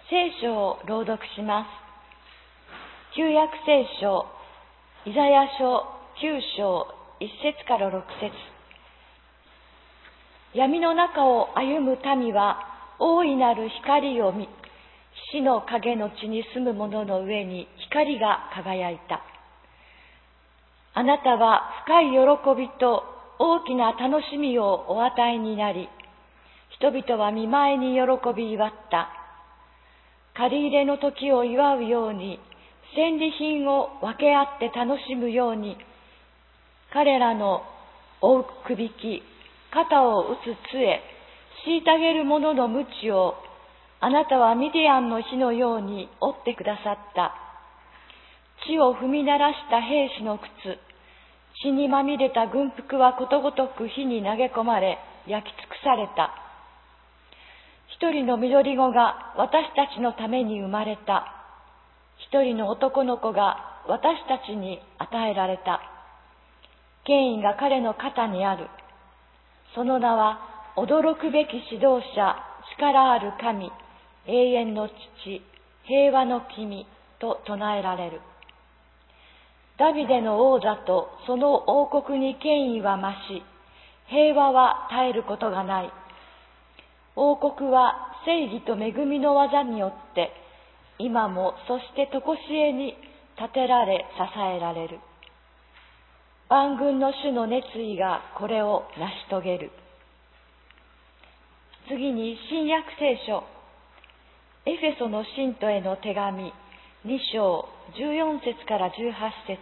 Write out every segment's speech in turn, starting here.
聖書を朗読します。旧約聖書、イザヤ書9章1節から6節。闇の中を歩む民は大いなる光を見、死の影の地に住む者の上に光が輝いた。あなたは深い喜びと大きな楽しみをお与えになり、人々は見舞いに喜び祝った。借り入れの時を祝うように、戦利品を分け合って楽しむように、彼らの追うくびき、肩を打つ杖、虐げる者の鞭を、あなたはミディアンの火のように折ってくださった。地を踏み鳴らした兵士の靴、血にまみれた軍服はことごとく火に投げ込まれ、焼き尽くされた。一人の緑子が私たちのために生まれた。一人の男の子が私たちに与えられた。権威が彼の肩にある。その名は驚くべき指導者、力ある神、永遠の父、平和の君と唱えられる。ダビデの王座とその王国に権威は増し、平和は絶えることがない。王国は正義と恵みの技によって、今もそして常しえに立てられ支えられる。万軍の主の熱意がこれを成し遂げる。次に新約聖書、エフェソの信徒への手紙2章14節から18節。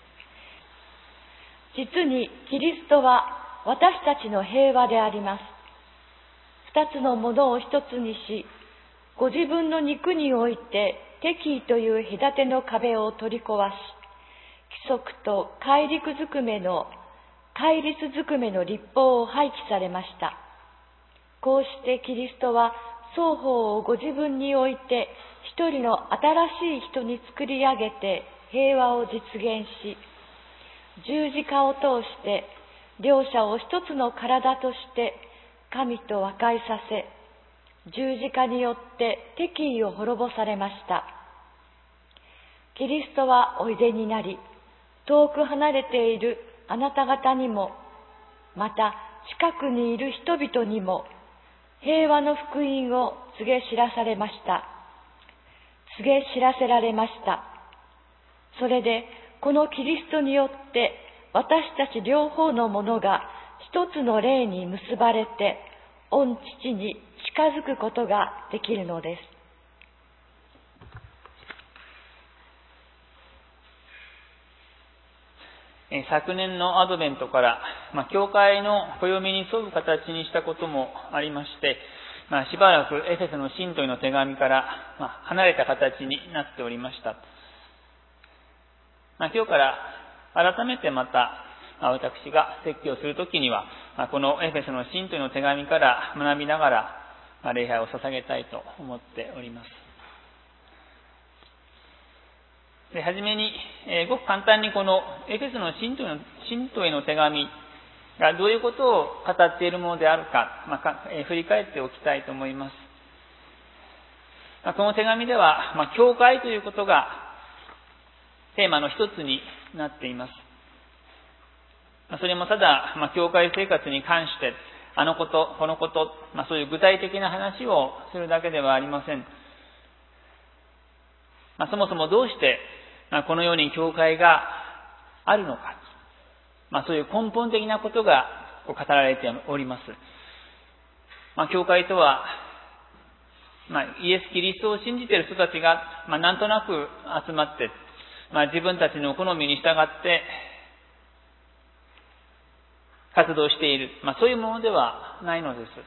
実にキリストは私たちの平和であります。二つのものを一つにし、ご自分の肉において敵意という隔ての壁を取り壊し、規則と戒律ずくめの律法を廃棄されました。こうしてキリストは双方をご自分において一人の新しい人に作り上げて平和を実現し、十字架を通して両者を一つの体として神と和解させ、十字架によって敵意を滅ぼされました。キリストはおいでになり、遠く離れているあなた方にも、また近くにいる人々にも、平和の福音を告げ知らせられました。それで、このキリストによって、私たち両方のものが一つの霊に結ばれて、御父に近づくことができるのです。 昨年のアドベントから、教会の暦に沿う形にしたこともありまして、しばらくエフェソの信徒への手紙から、離れた形になっておりました。今日から改めてまた私が説教するときには、このエフェソの信徒への手紙から学びながら礼拝を捧げたいと思っております。ではじめに、ごく簡単にこのエフェソの信徒への手紙がどういうことを語っているものであるか、振り返っておきたいと思います。この手紙では、教会ということがテーマの一つになっています。それもただ、教会生活に関して、あのこと、このこと、そういう具体的な話をするだけではありません。そもそもどうして、このように教会があるのか、そういう根本的なことが語られております。教会とは、イエス・キリストを信じている人たちが、なんとなく集まって、自分たちの好みに従って活動している、そういうものではないのです。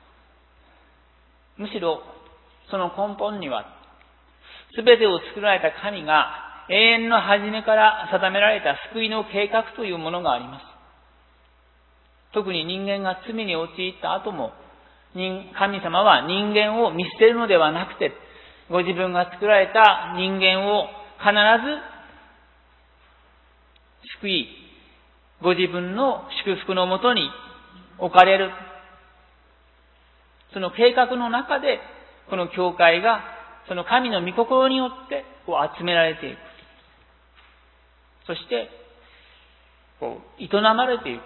むしろその根本には、すべてを作られた神が永遠の初めから定められた救いの計画というものがあります。特に人間が罪に陥った後も、神様は人間を見捨てるのではなくて、ご自分が作られた人間を必ず救い、ご自分の祝福のもとに置かれる。その計画の中で、この教会がその神の御心によって集められていく。そして、営まれていく。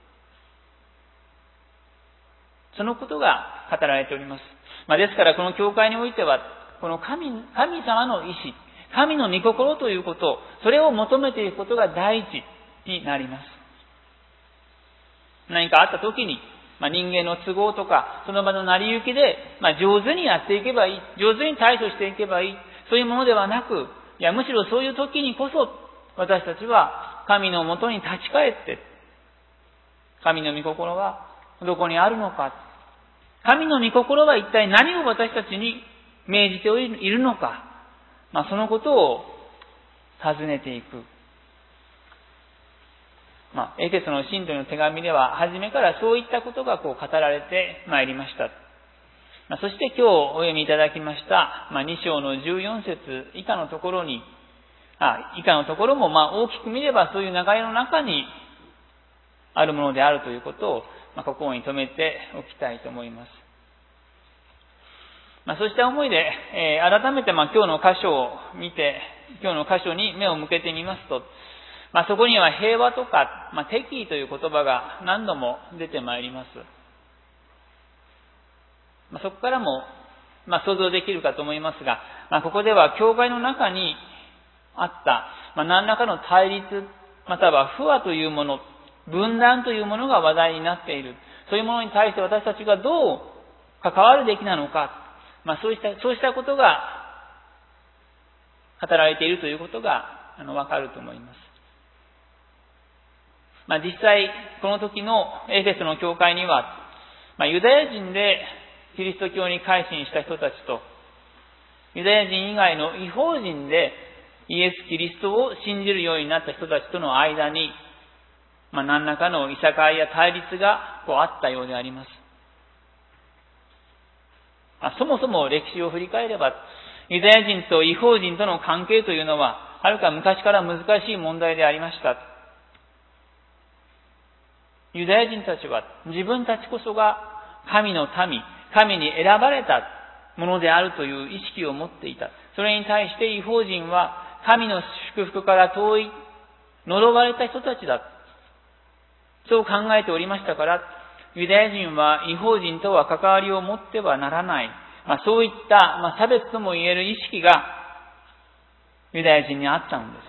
そのことが語られております。ですから、この教会においては、この神様の意志、神の御心ということ、それを求めていくことが第一になります。何かあった時に、人間の都合とか、その場の成り行きで、上手にやっていけばいい。上手に対処していけばいい。そういうものではなく、むしろそういう時にこそ、私たちは神のもとに立ち返って、神の御心はどこにあるのか。神の御心は一体何を私たちに命じているのか。そのことを尋ねていく。エフェソの信徒の手紙では、初めからそういったことが語られてまいりました。そして今日お読みいただきました、2章の14節以下のところに、以下のところも大きく見ればそういう流れの中にあるものであるということを、心に留めておきたいと思います。そうした思いで、改めて今日の箇所を見て、今日の箇所に目を向けてみますと、そこには平和とか、敵意という言葉が何度も出てまいります。そこからも、想像できるかと思いますが、ここでは教会の中にあった、何らかの対立、または不和というもの、分断というものが話題になっている。そういうものに対して私たちがどう関わるべきなのか、そうしたことが語られているということがわかると思います。実際、この時のエフェソの教会には、ユダヤ人でキリスト教に改心した人たちと、ユダヤ人以外の異邦人でイエス・キリストを信じるようになった人たちとの間に、何らかのいさかいや対立があったようであります。そもそも歴史を振り返れば、ユダヤ人と異邦人との関係というのは、はるか昔から難しい問題でありました。ユダヤ人たちは自分たちこそが神の民、神に選ばれたものであるという意識を持っていた。それに対して異邦人は神の祝福から遠い、呪われた人たちだ。そう考えておりましたから、ユダヤ人は異邦人とは関わりを持ってはならない。そういった、差別とも言える意識がユダヤ人にあったのです。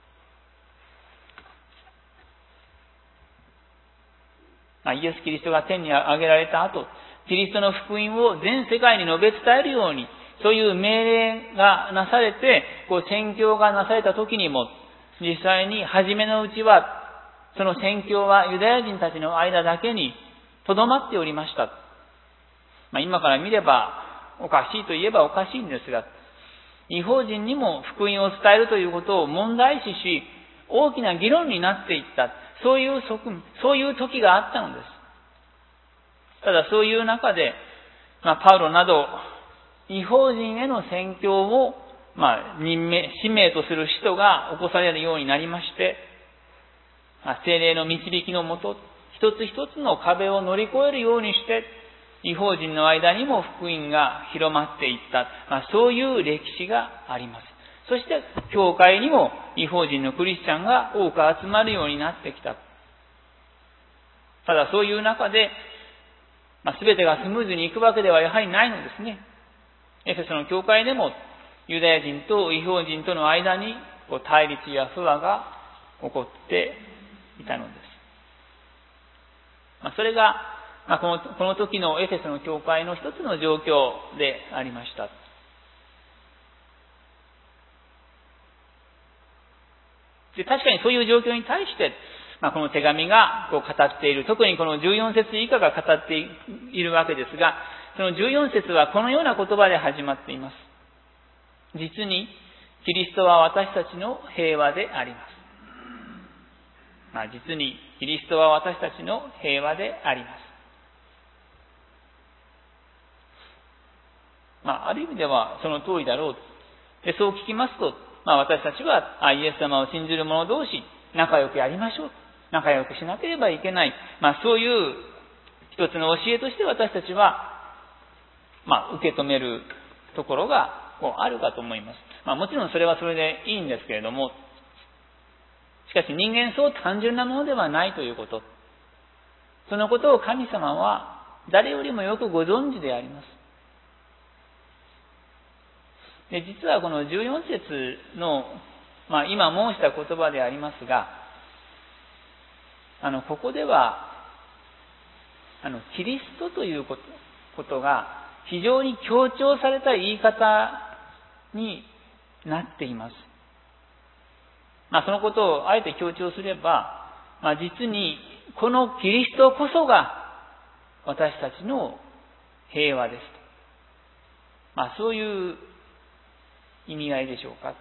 イエス・キリストが天に上げられた後、キリストの福音を全世界に述べ伝えるように、そういう命令がなされて、宣教がなされた時にも、実際に初めのうちは、その宣教はユダヤ人たちの間だけにとどまっておりました。今から見ればおかしいといえばおかしいんですが、異邦人にも福音を伝えるということを問題視し、大きな議論になっていった。そういう時があったのです。ただそういう中で、パウロなど異邦人への宣教を使命とする使徒が起こされるようになりまして、聖霊の導きのもと、一つ一つの壁を乗り越えるようにして、異邦人の間にも福音が広まっていった。そういう歴史があります。そして、教会にも異邦人のクリスチャンが多く集まるようになってきた。ただそういう中で、全てがスムーズにいくわけではやはりないのですね。エフェソの教会でも、ユダヤ人と異邦人との間に対立や不和が起こっていたのです。それが、この時のエフェソの教会の一つの状況でありました。で、確かにそういう状況に対して、この手紙が語っている、特にこの14節以下が語っているわけですが、その14節はこのような言葉で始まっています。実に、キリストは私たちの平和であります。実に、キリストは私たちの平和であります。ある意味ではその通りだろう。で、そう聞きますと、私たちはイエス様を信じる者同士、仲良くやりましょう。仲良くしなければいけない。そういう一つの教えとして私たちは、受け止めるところがあるかと思います。もちろんそれはそれでいいんですけれども、しかし人間そう単純なものではないということ。そのことを神様は誰よりもよくご存知であります。で、実はこの14節の、今申した言葉でありますが、ここでは、キリストということが非常に強調された言い方になっています。そのことをあえて強調すれば、実にこのキリストこそが私たちの平和ですと。そういう意味合いでしょうか。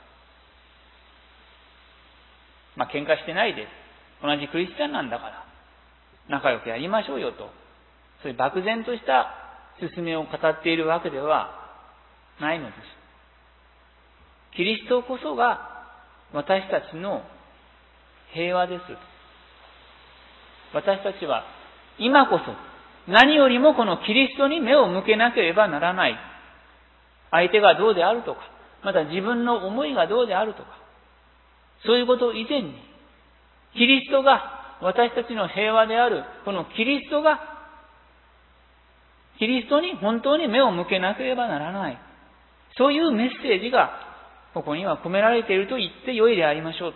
喧嘩してないで、同じクリスチャンなんだから仲良くやりましょうよと、そういう漠然とした勧めを語っているわけではないのです。キリストこそが私たちの平和です。私たちは今こそ何よりもこのキリストに目を向けなければならない。相手がどうであるとか、また自分の思いがどうであるとか、そういうこと以前に、キリストが私たちの平和である、このキリストに本当に目を向けなければならない。そういうメッセージがここには込められていると言ってよいでありましょう。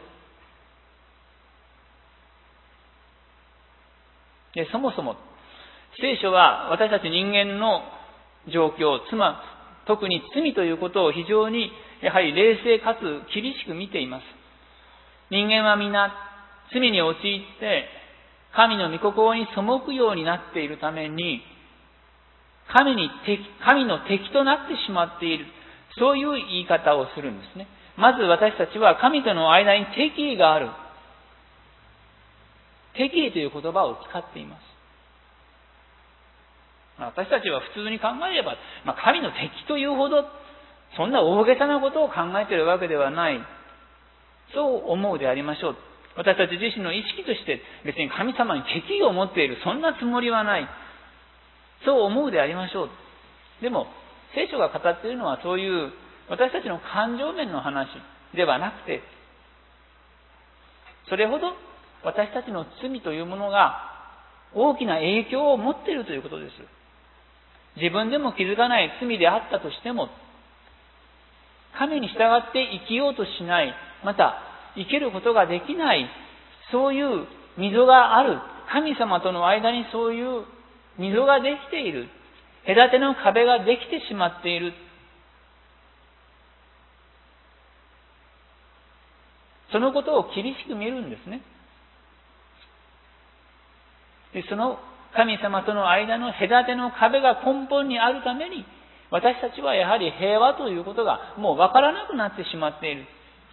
で、そもそも聖書は私たち人間の状況、特に罪ということを非常にやはり冷静かつ厳しく見ています。人間は皆罪に陥って神の御心に背くようになっているために神の敵となってしまっている。そういう言い方をするんですね。まず私たちは神との間に敵意がある。敵意という言葉を使っています。私たちは普通に考えれば、神の敵というほどそんな大げさなことを考えているわけではない。そう思うでありましょう。私たち自身の意識として別に神様に敵意を持っている、そんなつもりはない。そう思うでありましょう。でも聖書が語っているのはそういう私たちの感情面の話ではなくて、それほど私たちの罪というものが大きな影響を持っているということです。自分でも気づかない罪であったとしても、神に従って生きようとしない、また生きることができない、そういう溝がある。神様との間にそういう溝ができている。隔ての壁ができてしまっている。そのことを厳しく見るんですね。で、その神様との間の隔ての壁が根本にあるために、私たちはやはり平和ということがもうわからなくなってしまっている。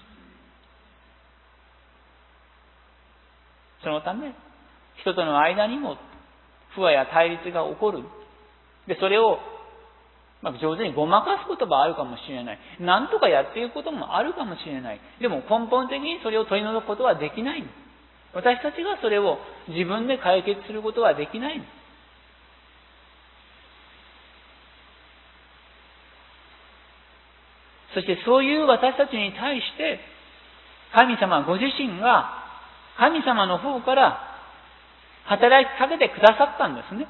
そのため、人との間にも不和や対立が起こる。で、それを上手にごまかすことはあるかもしれない。何とかやっていくこともあるかもしれない。でも根本的にそれを取り除くことはできない。私たちがそれを自分で解決することはできない。そしてそういう私たちに対して神様ご自身が神様の方から働きかけてくださったんですね。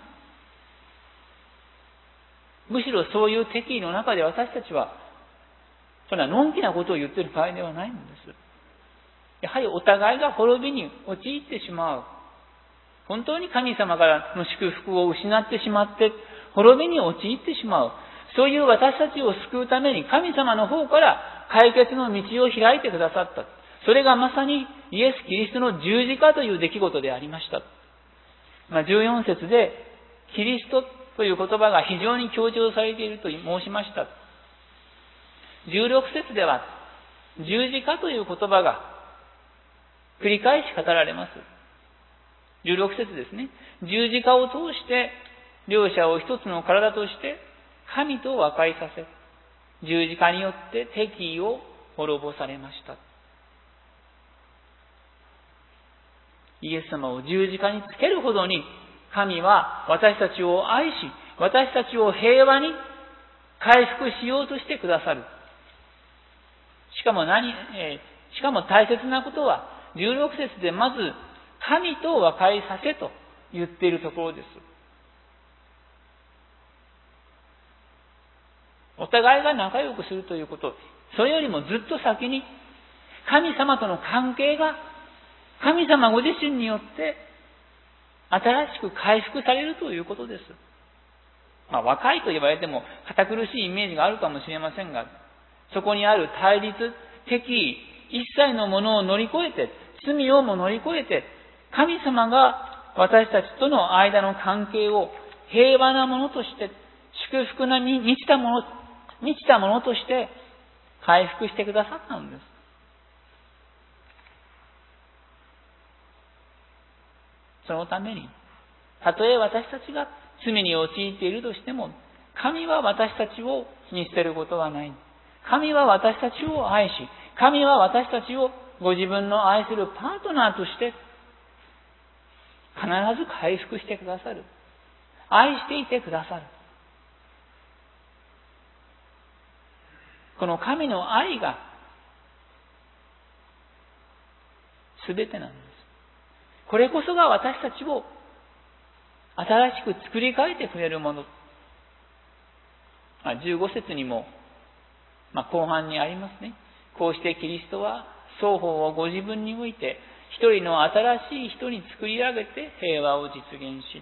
むしろそういう敵意の中で私たちはそれはのんきなことを言っている場合ではないんです。やはりお互いが滅びに陥ってしまう。本当に神様からの祝福を失ってしまって滅びに陥ってしまう。そういう私たちを救うために神様の方から解決の道を開いてくださった。それがまさにイエス・キリストの十字架という出来事でありました。14節でキリストという言葉が非常に強調されていると申しました。16節では十字架という言葉が繰り返し語られます。16節ですね。十字架を通して両者を一つの体として神と和解させ、十字架によって敵意を滅ぼされました。イエス様を十字架につけるほどに神は私たちを愛し、私たちを平和に回復しようとしてくださる。 しかも大切なことは、16節でまず、神と和解させと言っているところです。お互いが仲良くするということ、それよりもずっと先に、神様との関係が、神様ご自身によって、新しく回復されるということです。和解と言われても、堅苦しいイメージがあるかもしれませんが、そこにある対立、敵意、一切のものを乗り越えて、罪をも乗り越えて、神様が私たちとの間の関係を平和なものとして、祝福に満ちたものとして回復してくださったのです。そのために、たとえ私たちが罪に陥っているとしても、神は私たちを見捨てることはない。神は私たちを愛し、神は私たちをご自分の愛するパートナーとして必ず回復してくださる。愛していてくださる。この神の愛が全てなんです。これこそが私たちを新しく作り変えてくれるもの。15節にも、後半にありますね。こうしてキリストは双方をご自分において一人の新しい人に作り上げて平和を実現し、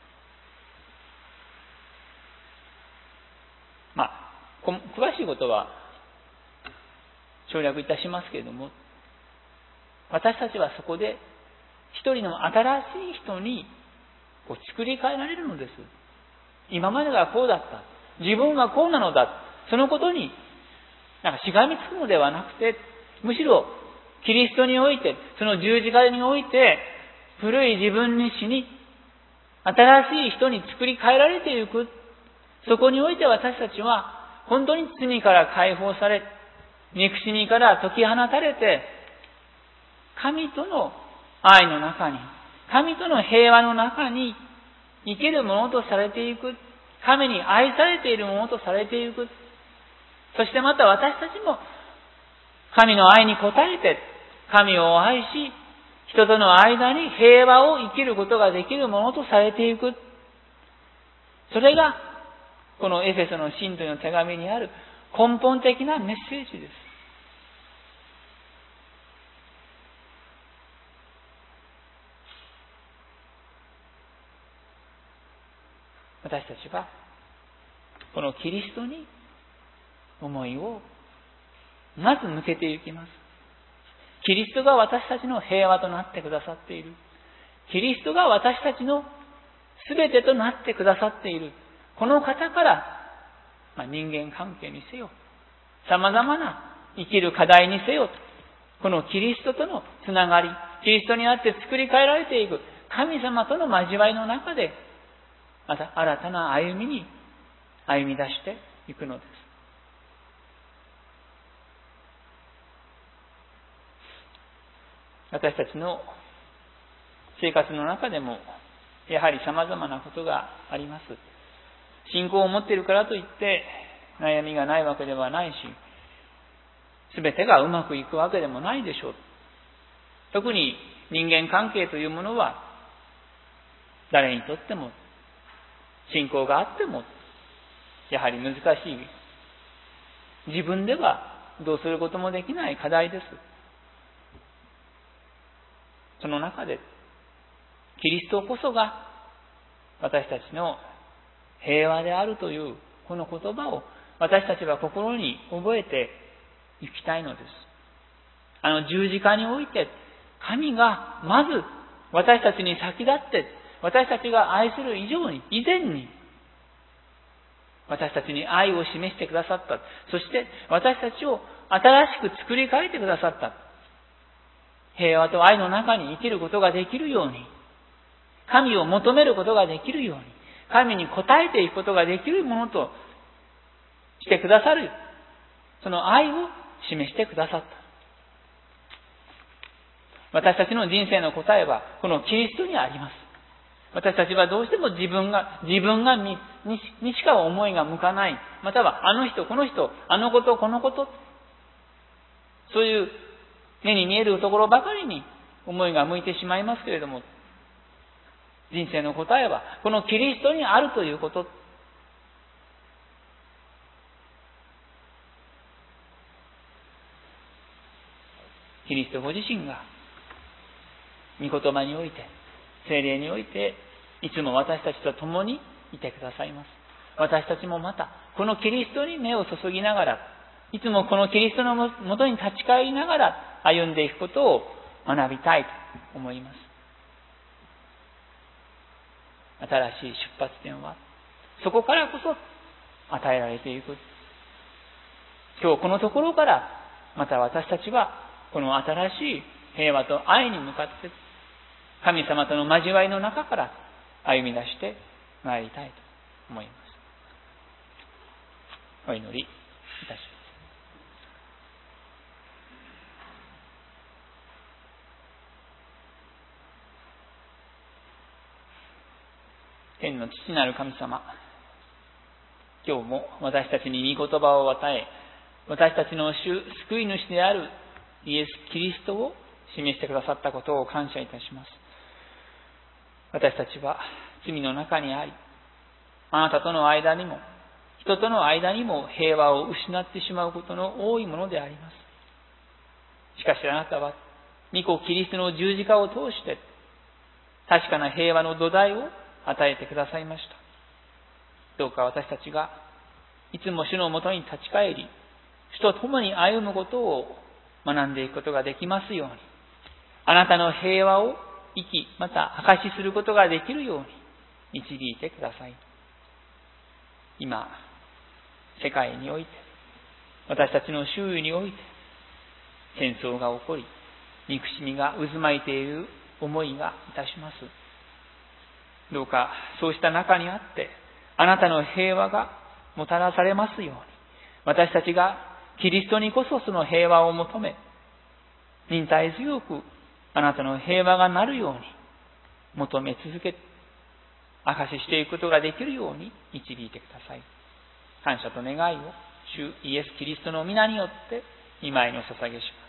詳しいことは省略いたしますけれども、私たちはそこで一人の新しい人に作り変えられるのです。今までがこうだった。自分はこうなのだ。そのことにしがみつくのではなくて、むしろキリストにおいて、その十字架において、古い自分に死に、新しい人に作り変えられていく。そこにおいて私たちは、本当に罪から解放され、憎しみから解き放たれて、神との愛の中に、神との平和の中に生きるものとされていく。神に愛されているものとされていく。そしてまた私たちも神の愛に応えて、神を愛し、人との間に平和を生きることができるものとされていく。それが、このエフェソの信徒の手紙にある根本的なメッセージです。私たちは、このキリストに思いをまず向けていきます。キリストが私たちの平和となってくださっている。キリストが私たちの全てとなってくださっている。この方から、人間関係にせよ、様々な生きる課題にせよ、このキリストとのつながり、キリストにあって作り変えられていく神様との交わりの中で、また新たな歩みに歩み出していくのです。私たちの生活の中でも、やはり様々なことがあります。信仰を持っているからといって悩みがないわけではないし、すべてがうまくいくわけでもないでしょう。特に人間関係というものは、誰にとっても信仰があってもやはり難しい、自分ではどうすることもできない課題です。その中でキリストこそが私たちの平和であるというこの言葉を私たちは心に覚えていきたいのです。十字架において神がまず私たちに先立って、私たちが愛する以前に私たちに愛を示してくださった。そして私たちを新しく作り変えてくださった。平和と愛の中に生きることができるように、神を求めることができるように、神に応えていくことができるものとしてくださる、その愛を示してくださった。私たちの人生の答えはこのキリストにあります。私たちはどうしても自分にしか思いが向かない。またはあの人、この人、あのこと、このこと。 そういう目に見えるところばかりに思いが向いてしまいますけれども、人生の答えはこのキリストにあるということ。キリストご自身が御言葉において、聖霊において、いつも私たちと共にいてくださいます。私たちもまた、このキリストに目を注ぎながら、いつもこのキリストのもとに立ち返りながら歩んでいくことを学びたいと思います。新しい出発点は、そこからこそ与えられていく。今日このところから、また私たちは、この新しい平和と愛に向かって、神様との交わりの中から歩み出してまいりたいと思います。お祈りいたします。天の父なる神様、今日も私たちに御言葉を与え、私たちの救い主であるイエス・キリストを示してくださったことを感謝いたします。私たちは罪の中にあり、あなたとの間にも、人との間にも平和を失ってしまうことの多いものであります。しかしあなたは、御子キリストの十字架を通して、確かな平和の土台を与えてくださいました。どうか私たちが、いつも主のもとに立ち返り、主と共に歩むことを学んでいくことができますように、あなたの平和を生き、また証しすることができるように導いてください。今、世界において、私たちの周囲において、戦争が起こり、憎しみが渦巻いている思いがいたします。どうかそうした中にあって、あなたの平和がもたらされますように、私たちがキリストにこそその平和を求め、忍耐強くあなたの平和がなるように求め続け、証ししていくことができるように導いてください。感謝と願いを主イエス・キリストの皆によって御前にお捧げします。